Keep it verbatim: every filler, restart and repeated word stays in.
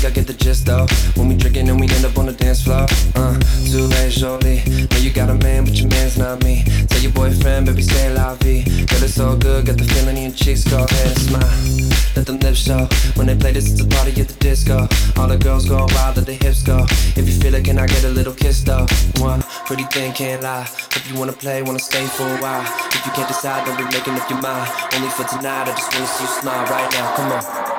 I get the gist though. When we drinking and we end up on the dance floor. Uh, too late, surely. Know you got a man, but your man's not me. Tell your boyfriend, baby, stay la vie. Girl, it's all good, got the feeling in your cheeks. Go ahead and smile, let them lips show. When they play this, it's a party at the disco. All the girls go wild, let the hips go. If you feel it, can I get a little kiss though? One pretty thing, can't lie. If you wanna play, wanna stay for a while. If you can't decide, don't be making up your mind. Only for tonight, I just wanna see you smile right now, come on.